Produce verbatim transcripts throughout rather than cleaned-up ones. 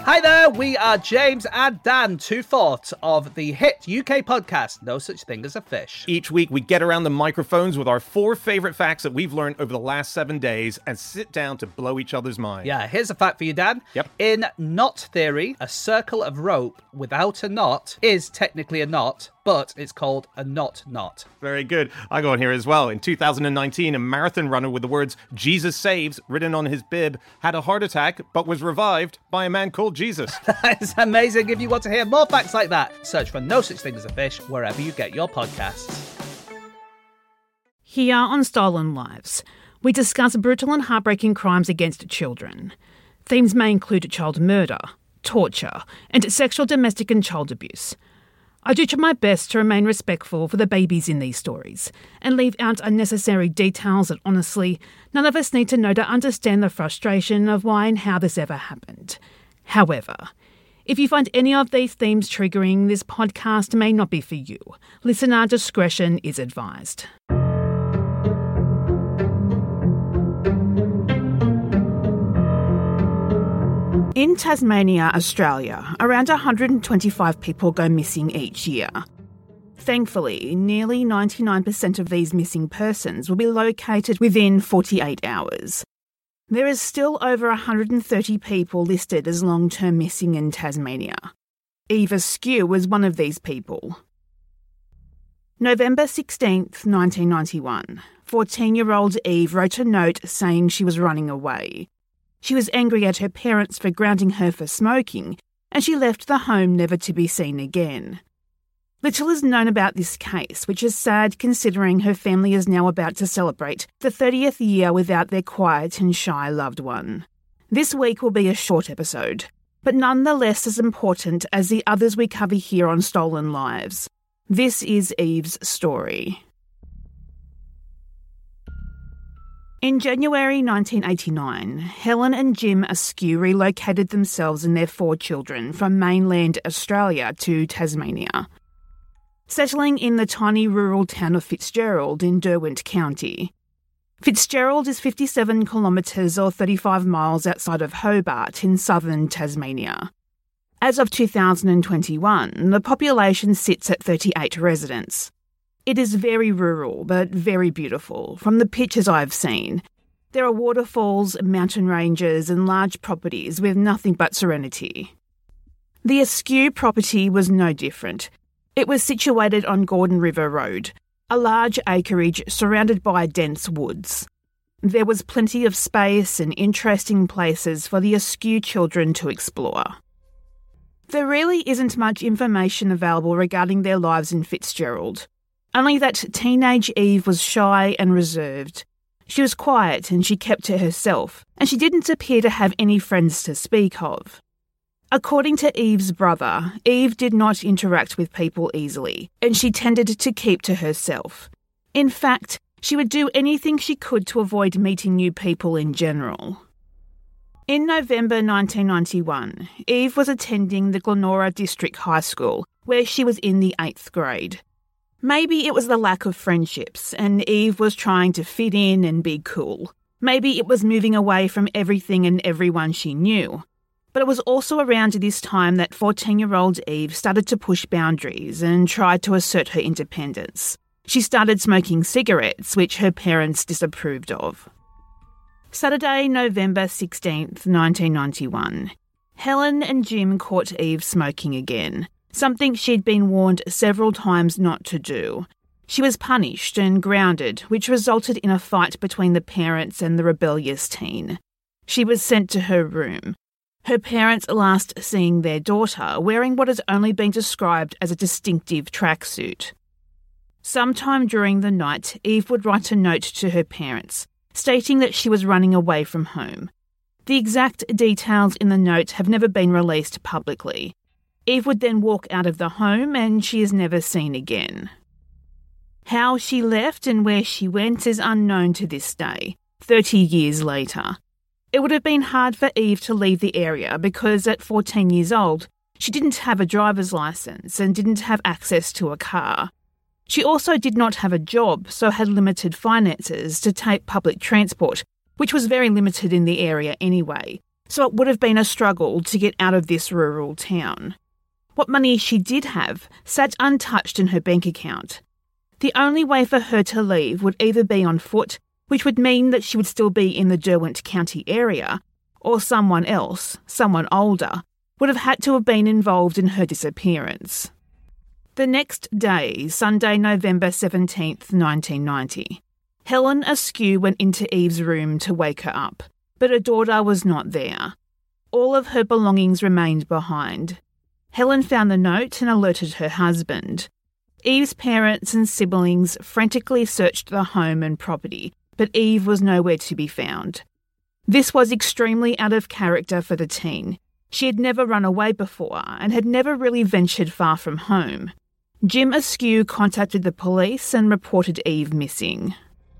Hi there, we are James and Dan, two-fourths of the hit U K podcast, No Such Thing as a Fish. Each week, we get around the microphones with our four favorite facts that we've learned over the last seven days and sit down to blow each other's minds. Yeah, here's a fact for you, Dan. Yep. In knot theory, a circle of rope without a knot is technically a knot, but it's called a knot knot. Very good. I go on here as well. In two thousand nineteen, a marathon runner with the words Jesus Saves written on his bib had a heart attack but was revived by a man called Jesus. That is amazing. If you want to hear more facts like that, search for No Such Thing as a Fish wherever you get your podcasts. Here on Stolen Lives, we discuss brutal and heartbreaking crimes against children. Themes may include child murder, torture, and sexual, domestic and child abuse. I do try my best to remain respectful for the babies in these stories and leave out unnecessary details that honestly, none of us need to know to understand the frustration of why and how this ever happened. However, if you find any of these themes triggering, this podcast may not be for you. Listener discretion is advised. In Tasmania, Australia, around one hundred twenty-five people go missing each year. Thankfully, nearly ninety-nine percent of these missing persons will be located within forty-eight hours. There is still over one hundred thirty people listed as long-term missing in Tasmania. Eve Askew was one of these people. November sixteenth, nineteen ninety-one. fourteen-year-old Eve wrote a note saying she was running away. She was angry at her parents for grounding her for smoking, and she left the home never to be seen again. Little is known about this case, which is sad considering her family is now about to celebrate the thirtieth year without their quiet and shy loved one. This week will be a short episode, but nonetheless as important as the others we cover here on Stolen Lives. This is Eve's story. In January nineteen eighty-nine, Helen and Jim Askew relocated themselves and their four children from mainland Australia to Tasmania, settling in the tiny rural town of Fitzgerald in Derwent County. Fitzgerald is fifty-seven kilometres or thirty-five miles outside of Hobart in southern Tasmania. As of two thousand twenty-one, the population sits at thirty-eight residents. It is very rural, but very beautiful, from the pictures I've seen. There are waterfalls, mountain ranges, and large properties with nothing but serenity. The Askew property was no different. It was situated on Gordon River Road, a large acreage surrounded by dense woods. There was plenty of space and interesting places for the Askew children to explore. There really isn't much information available regarding their lives in Fitzgerald. Only that teenage Eve was shy and reserved. She was quiet and she kept to herself, and she didn't appear to have any friends to speak of. According to Eve's brother, Eve did not interact with people easily, and she tended to keep to herself. In fact, she would do anything she could to avoid meeting new people in general. In November nineteen ninety-one, Eve was attending the Glenora District High School, where she was in the eighth grade. Maybe it was the lack of friendships, and Eve was trying to fit in and be cool. Maybe it was moving away from everything and everyone she knew. But it was also around this time that fourteen-year-old Eve started to push boundaries and tried to assert her independence. She started smoking cigarettes, which her parents disapproved of. Saturday, November sixteenth, nineteen ninety-one. Helen and Jim caught Eve smoking again, something she'd been warned several times not to do. She was punished and grounded, which resulted in a fight between the parents and the rebellious teen. She was sent to her room. Her parents last seeing their daughter wearing what has only been described as a distinctive tracksuit. Sometime during the night, Eve would write a note to her parents, stating that she was running away from home. The exact details in the note have never been released publicly. Eve would then walk out of the home and she is never seen again. How she left and where she went is unknown to this day, thirty years later. It would have been hard for Eve to leave the area because at fourteen years old, she didn't have a driver's license and didn't have access to a car. She also did not have a job, so had limited finances to take public transport, which was very limited in the area anyway, so it would have been a struggle to get out of this rural town. What money she did have sat untouched in her bank account. The only way for her to leave would either be on foot, which would mean that she would still be in the Derwent County area, or someone else, someone older, would have had to have been involved in her disappearance. The next day, Sunday, November seventeenth, nineteen ninety, Helen Askew went into Eve's room to wake her up, but her daughter was not there. All of her belongings remained behind. Helen found the note and alerted her husband. Eve's parents and siblings frantically searched the home and property, but Eve was nowhere to be found. This was extremely out of character for the teen. She had never run away before and had never really ventured far from home. Jim Askew contacted the police and reported Eve missing.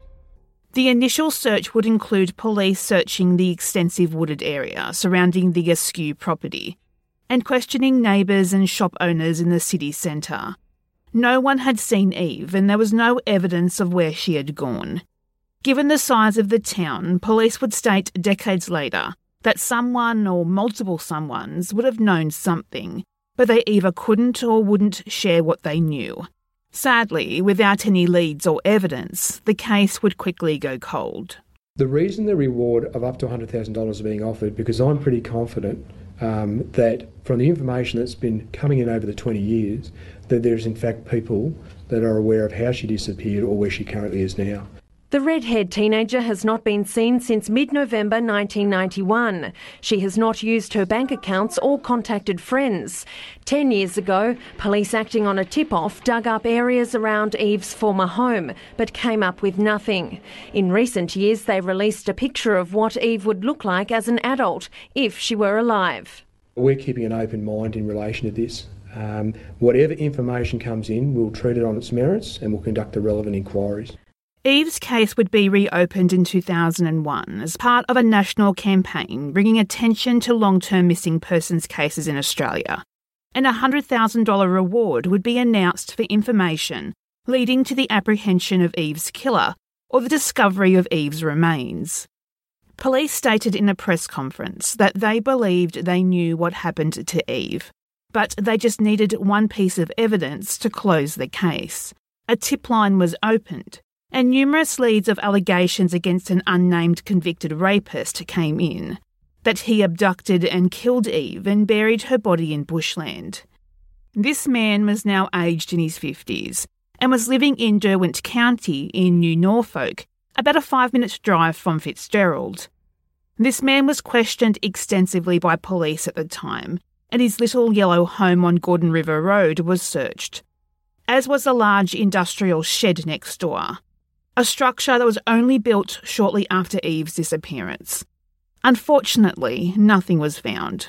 The initial search would include police searching the extensive wooded area surrounding the Askew property and questioning neighbours and shop owners in the city centre. No one had seen Eve and there was no evidence of where she had gone. Given the size of the town, police would state decades later that someone or multiple someones would have known something, but they either couldn't or wouldn't share what they knew. Sadly, without any leads or evidence, the case would quickly go cold. The reason the reward of up to one hundred thousand dollars is being offered, because I'm pretty confident um, that from the information that's been coming in over the twenty years, that there's in fact people that are aware of how she disappeared or where she currently is now. The red-haired teenager has not been seen since mid-November nineteen ninety-one. She has not used her bank accounts or contacted friends. Ten years ago, police acting on a tip-off dug up areas around Eve's former home, but came up with nothing. In recent years, they released a picture of what Eve would look like as an adult if she were alive. We're keeping an open mind in relation to this. Um, whatever information comes in, we'll treat it on its merits and we'll conduct the relevant inquiries. Eve's case would be reopened in two thousand one as part of a national campaign bringing attention to long-term missing persons cases in Australia, and a one hundred thousand dollars reward would be announced for information leading to the apprehension of Eve's killer or the discovery of Eve's remains. Police stated in a press conference that they believed they knew what happened to Eve, but they just needed one piece of evidence to close the case. A tip line was opened, and numerous leads of allegations against an unnamed convicted rapist came in, that he abducted and killed Eve and buried her body in bushland. This man was now aged in his fifties and was living in Derwent County in New Norfolk, about a five-minute drive from Fitzgerald. This man was questioned extensively by police at the time, and his little yellow home on Gordon River Road was searched, as was a large industrial shed next door, a structure that was only built shortly after Eve's disappearance. Unfortunately, nothing was found.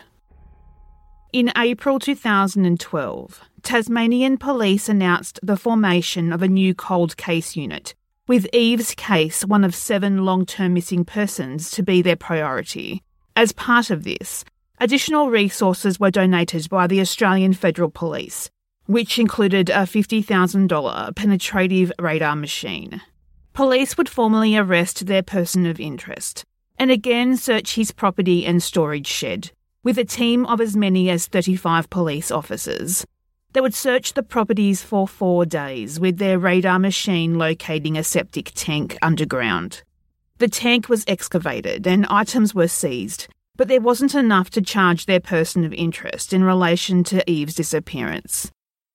In April two thousand twelve, Tasmanian police announced the formation of a new cold case unit, with Eve's case one of seven long-term missing persons to be their priority. As part of this, additional resources were donated by the Australian Federal Police, which included a fifty thousand dollars penetrative radar machine. Police would formally arrest their person of interest and again search his property and storage shed, with a team of as many as thirty-five police officers. They would search the properties for four days, with their radar machine locating a septic tank underground. The tank was excavated and items were seized, but there wasn't enough to charge their person of interest in relation to Eve's disappearance.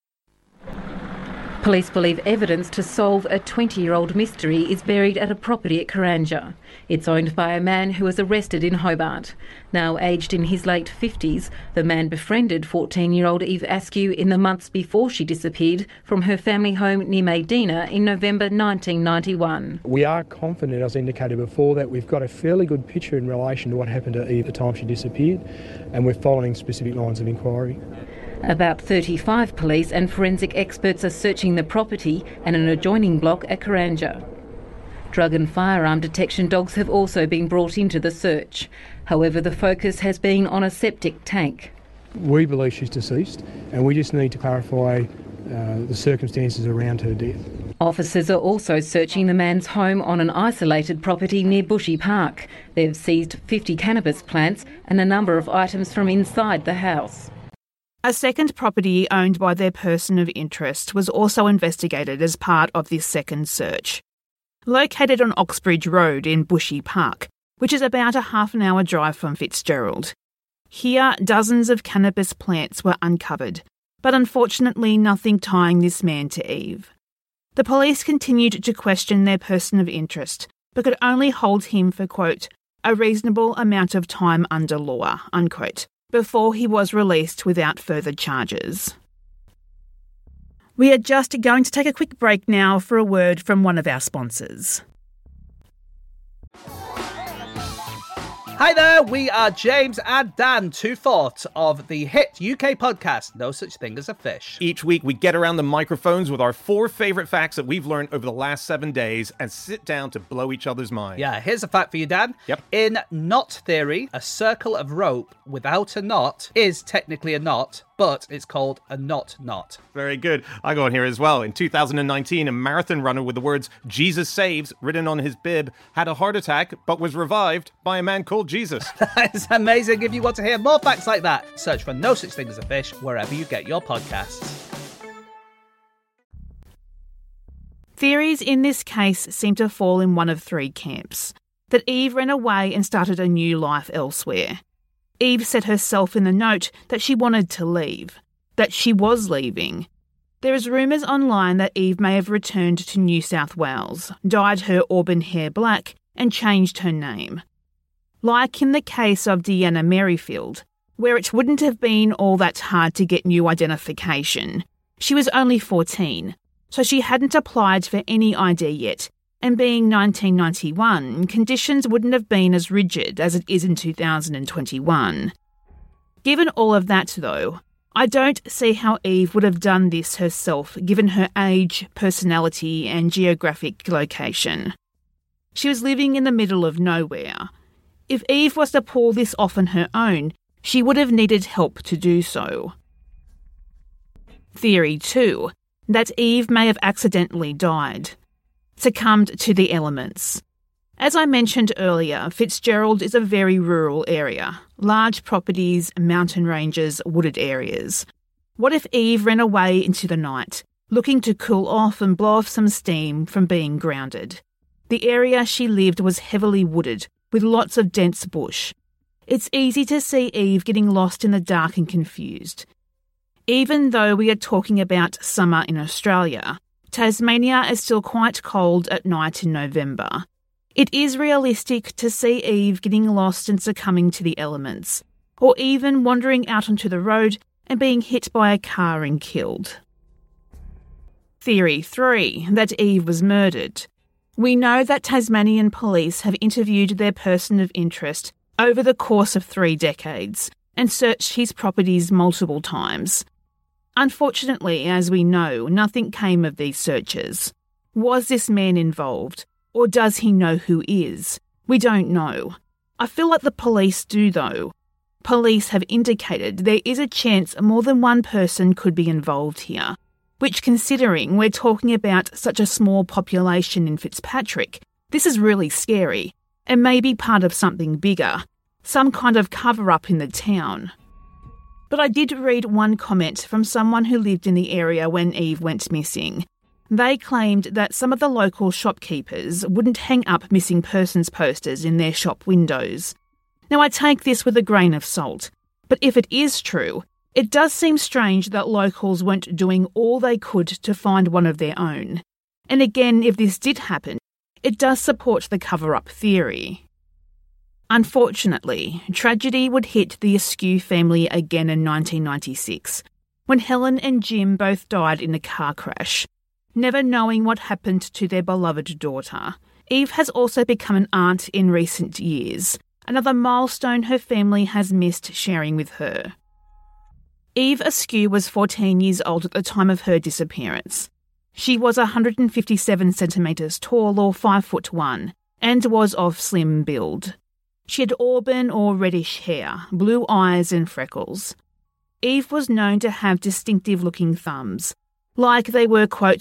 Police believe evidence to solve a twenty-year-old mystery is buried at a property at Karanja. It's owned by a man who was arrested in Hobart. Now aged in his late fifties, the man befriended fourteen-year-old Eve Askew in the months before she disappeared from her family home near Medina in November nineteen ninety-one. We are confident, as indicated before, that we've got a fairly good picture in relation to what happened to Eve at the time she disappeared, and we're following specific lines of inquiry. About thirty-five police and forensic experts are searching the property and an adjoining block at Karanja. Drug and firearm detection dogs have also been brought into the search. However, the focus has been on a septic tank. We believe she's deceased, and we just need to clarify uh, the circumstances around her death. Officers are also searching the man's home on an isolated property near Bushy Park. They've seized fifty cannabis plants and a number of items from inside the house. A second property owned by their person of interest was also investigated as part of this second search. Located on Oxbridge Road in Bushy Park, which is about a half an hour drive from Fitzgerald. Here, dozens of cannabis plants were uncovered, but unfortunately nothing tying this man to Eve. The police continued to question their person of interest, but could only hold him for, quote, a reasonable amount of time under law, unquote, before he was released without further charges. We are just going to take a quick break now for a word from one of our sponsors. Hi there, we are James and Dan, two fourths of the hit U K podcast, No Such Thing as a Fish. Each week we get around the microphones with our four favourite facts that we've learned over the last seven days and sit down to blow each other's minds. Yeah, here's a fact for you, Dan. Yep. In knot theory, a circle of rope without a knot is technically a knot, but it's called a knot knot. Very good. I go on here as well. In two thousand nineteen, a marathon runner with the words Jesus Saves written on his bib had a heart attack but was revived by a man called Jesus. That is amazing. If you want to hear more facts like that, search for No Such Thing as a Fish wherever you get your podcasts. Theories in this case seem to fall in one of three camps. That Eve ran away and started a new life elsewhere. Eve said herself in the note that she wanted to leave, that she was leaving. There is rumours online that Eve may have returned to New South Wales, dyed her auburn hair black and changed her name. Like in the case of Deanna Merrifield, where it wouldn't have been all that hard to get new identification. She was only fourteen, so she hadn't applied for any I D yet, and being nineteen ninety-one, conditions wouldn't have been as rigid as it is in two thousand twenty-one. Given all of that, though, I don't see how Eve would have done this herself given her age, personality and geographic location. She was living in the middle of nowhere. If Eve was to pull this off on her own, she would have needed help to do so. Theory two, that Eve may have accidentally died. Succumbed to the elements. As I mentioned earlier, Fitzgerald is a very rural area. Large properties, mountain ranges, wooded areas. What if Eve ran away into the night, looking to cool off and blow off some steam from being grounded? The area she lived was heavily wooded, with lots of dense bush. It's easy to see Eve getting lost in the dark and confused. Even though we are talking about summer in Australia, Tasmania is still quite cold at night in November. It is realistic to see Eve getting lost and succumbing to the elements, or even wandering out onto the road and being hit by a car and killed. Theory three, that Eve was murdered. We know that Tasmanian police have interviewed their person of interest over the course of three decades and searched his properties multiple times. Unfortunately, as we know, nothing came of these searches. Was this man involved? Or does he know who is? We don't know. I feel like the police do, though. Police have indicated there is a chance more than one person could be involved here, which, considering we're talking about such a small population in Fitzpatrick, this is really scary and may be part of something bigger, some kind of cover-up in the town. But I did read one comment from someone who lived in the area when Eve went missing. They claimed that some of the local shopkeepers wouldn't hang up missing persons posters in their shop windows. Now, I take this with a grain of salt, but if it is true, it does seem strange that locals weren't doing all they could to find one of their own. And again, if this did happen, it does support the cover-up theory. Unfortunately, tragedy would hit the Askew family again in nineteen ninety-six, when Helen and Jim both died in a car crash, never knowing what happened to their beloved daughter. Eve has also become an aunt in recent years, another milestone her family has missed sharing with her. Eve Askew was fourteen years old at the time of her disappearance. She was one hundred fifty-seven centimetres tall or five foot one, and was of slim build. She had auburn or reddish hair, blue eyes and freckles. Eve was known to have distinctive-looking thumbs, like they were, quote,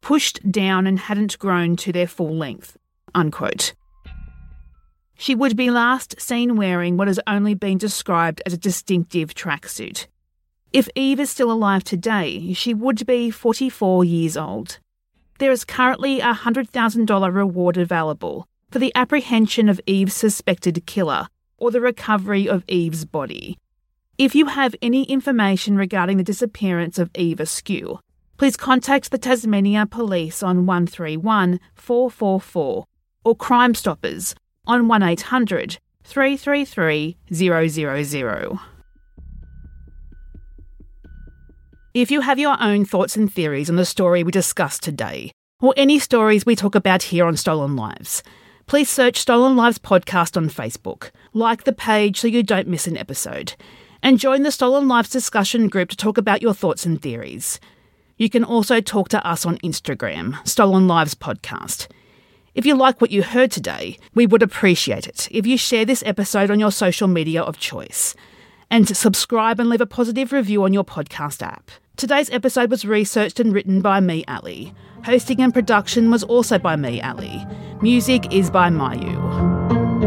pushed down and hadn't grown to their full length, unquote. She would be last seen wearing what has only been described as a distinctive tracksuit. If Eve is still alive today, she would be forty-four years old. There is currently a one hundred thousand dollars reward available for the apprehension of Eve's suspected killer or the recovery of Eve's body. If you have any information regarding the disappearance of Eve Askew, please contact the Tasmania Police on one three one, four four four or Crime Stoppers on one eight hundred, three three three, zero zero zero. If you have your own thoughts and theories on the story we discussed today, or any stories we talk about here on Stolen Lives, please search Stolen Lives Podcast on Facebook, like the page so you don't miss an episode, and join the Stolen Lives discussion group to talk about your thoughts and theories. You can also talk to us on Instagram, Stolen Lives Podcast. If you like what you heard today, we would appreciate it if you share this episode on your social media of choice, and subscribe and leave a positive review on your podcast app. Today's episode was researched and written by me, Ali. Hosting and production was also by me, Ali. Music is by Mayu.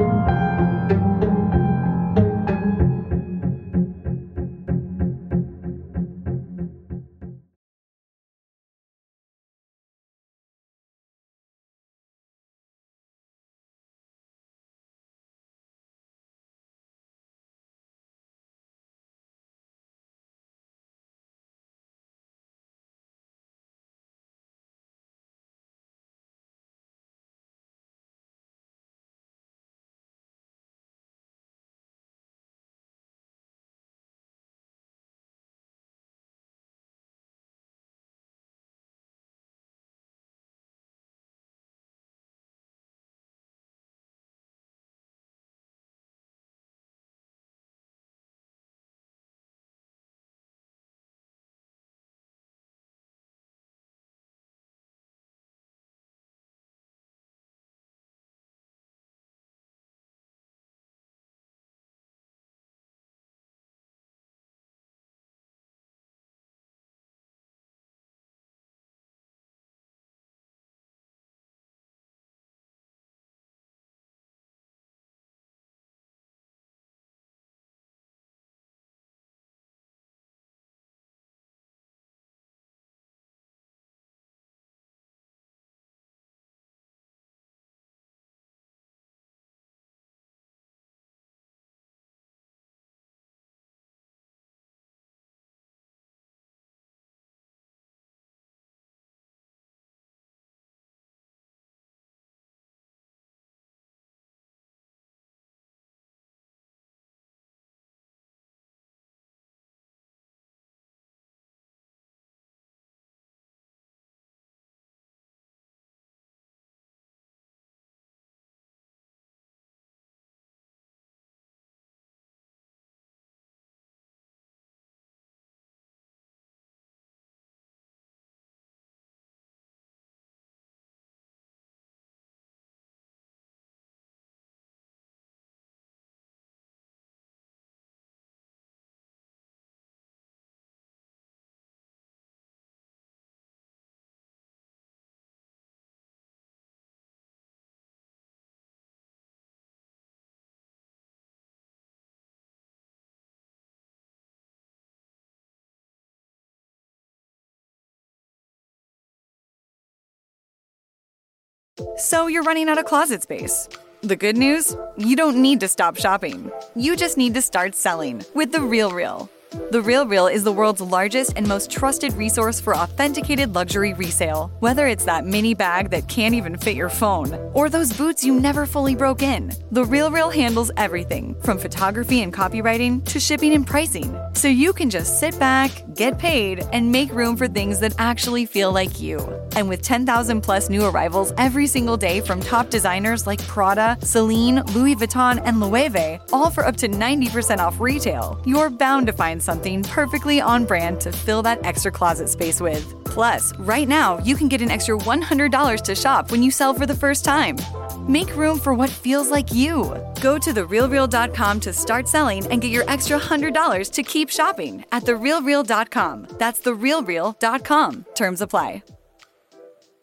So you're running out of closet space. The good news? You don't need to stop shopping. You just need to start selling with The RealReal. The RealReal is the world's largest and most trusted resource for authenticated luxury resale. Whether it's that mini bag that can't even fit your phone, or those boots you never fully broke in, The RealReal handles everything from photography and copywriting to shipping and pricing. So you can just sit back, get paid, and make room for things that actually feel like you. And with ten thousand plus new arrivals every single day from top designers like Prada, Celine, Louis Vuitton, and Loewe, all for up to ninety percent off retail, you're bound to find something perfectly on brand to fill that extra closet space with. Plus, right now, you can get an extra one hundred dollars to shop when you sell for the first time. Make room for what feels like you. Go to the real real dot com to start selling and get your extra one hundred dollars to keep shopping at the real real dot com. That's the real real dot com. Terms apply.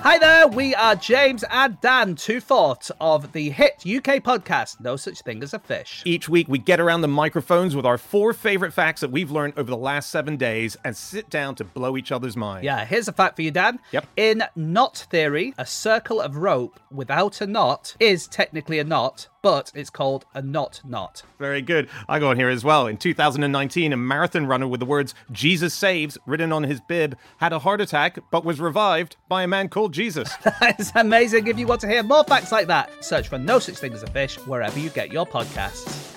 Hi there, we are James and Dan, two-fourths of the hit U K podcast, No Such Thing as a Fish. Each week, we get around the microphones with our four favorite facts that we've learned over the last seven days and sit down to blow each other's minds. Yeah, here's a fact for you, Dan. Yep. In knot theory, a circle of rope without a knot is technically a knot, but it's called a knot knot. Very good. I go on here as well. In two thousand nineteen, a marathon runner with the words Jesus Saves written on his bib had a heart attack but was revived by a man called Jesus. That is amazing. If you want to hear more facts like that, search for No Such Thing as a Fish wherever you get your podcasts.